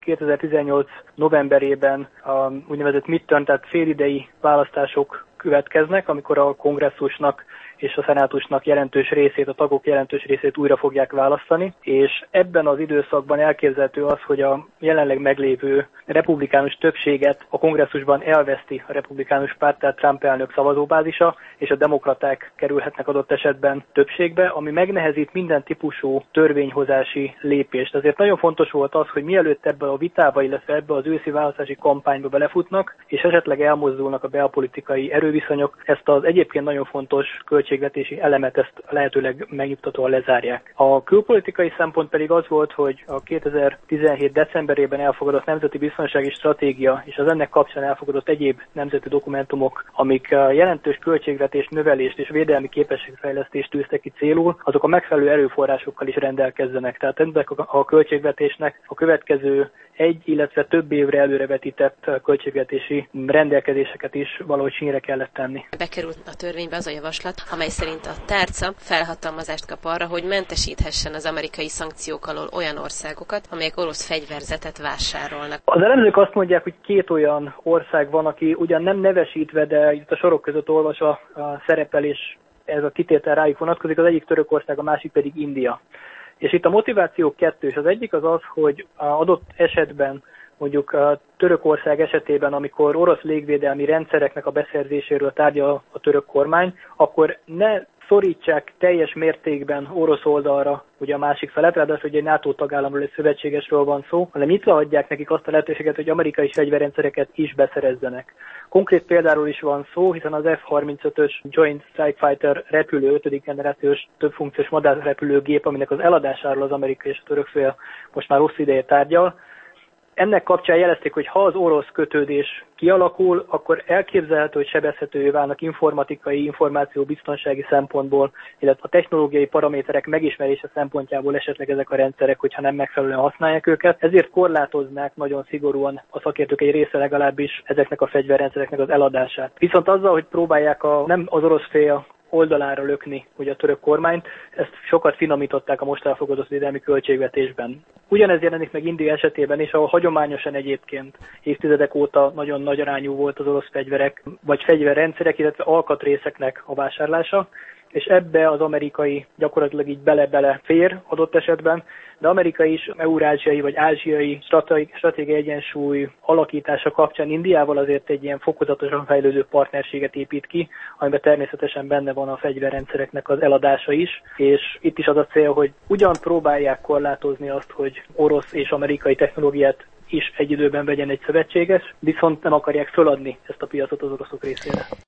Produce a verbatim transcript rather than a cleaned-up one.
kétezer-tizennyolc novemberében a úgynevezett midterm, tehát félidei választások következnek, amikor a kongresszusnak és a szenátusnak jelentős részét, a tagok jelentős részét újra fogják választani, és ebben az időszakban elképzelhető az, hogy a jelenleg meglévő republikánus többséget a kongresszusban elveszti a republikánus párt, tehát Trump elnök szavazóbázisa, és a demokraták kerülhetnek adott esetben többségbe, ami megnehezít minden típusú törvényhozási lépést. Ezért nagyon fontos volt az, hogy mielőtt ebbe a vitába, illetve ebbe az őszi választási kampányba belefutnak, és esetleg elmozdulnak a belpolitikai erőviszonyok, ezt az egyébként nagyon fontos költségvetési elemet ezt lehetőleg megnyugtatóan lezárják. A külpolitikai szempont pedig az volt, hogy a kétezer-tizenhét decemberében elfogadott nemzeti biztonsági stratégia és az ennek kapcsán elfogadott egyéb nemzeti dokumentumok, amik jelentős költségvetés növelést és védelmi képességfejlesztést tűztek ki célul, azok a megfelelő erőforrásokkal is rendelkezzenek. Tehát ennek a költségvetésnek a következő egy, illetve több évre előrevetített költségvetési rendelkezéseket is valahogy sínre kellett tenni. Bekerült a törvénybe az a javaslat, amely szerint a tárca felhatalmazást kap arra, hogy mentesíthessen az amerikai szankciók alól olyan országokat, amelyek orosz fegyverzetet vásárolnak. Az elemzők azt mondják, hogy két olyan ország van, aki ugyan nem nevesítve, de itt a sorok között olvasva a szerepelés, ez a kitétel rájuk vonatkozik, az egyik Törökország, a másik pedig India. És itt a motiváció kettős. Az egyik az az, hogy adott esetben, mondjuk a Törökország esetében, amikor orosz légvédelmi rendszereknek a beszerzéséről tárgyal a török kormány, akkor ne szorítsák teljes mértékben orosz oldalra ugye a másik felet, ráadásul egy NATO tagállamról, egy szövetségesről van szó, hanem nyitva hagyják nekik azt a lehetőséget, hogy amerikai fegyverrendszereket is beszerezzenek. Konkrét példáról is van szó, hiszen az F harmincötös Joint Strike Fighter repülő, ötödik generációs többfunkciós madárrepülőgép, aminek az eladásáról az amerikai és a török fél most már rossz ideje tárgyal. Ennek kapcsán jelezték, hogy ha az orosz kötődés kialakul, akkor elképzelhető, hogy sebezhetővé válnak informatikai, információbiztonsági szempontból, illetve a technológiai paraméterek megismerése szempontjából esetleg ezek a rendszerek, hogyha nem megfelelően használják őket. Ezért korlátoznák nagyon szigorúan a szakértők egy része legalábbis ezeknek a fegyverrendszereknek az eladását. Viszont azzal, hogy próbálják a, nem az orosz fél oldalára lökni ugye a török kormányt, ezt sokat finomították a most elfogadott védelmi költségvetésben. Ugyanez jelenik meg India esetében is, ahol hagyományosan egyébként évtizedek óta nagyon nagy arányú volt az orosz fegyverek, vagy fegyverrendszerek, illetve alkatrészeknek a vásárlása, és ebbe az amerikai gyakorlatilag így bele-bele fér adott esetben, de Amerika is eurázsiai vagy ázsiai stratégiai egyensúly alakítása kapcsán Indiával azért egy ilyen fokozatosan fejlődő partnerséget épít ki, amiben természetesen benne van a fegyverrendszereknek az eladása is, és itt is az a cél, hogy ugyan próbálják korlátozni azt, hogy orosz és amerikai technológiát is egy időben vegyen egy szövetséges, viszont nem akarják föladni ezt a piacot az oroszok részére.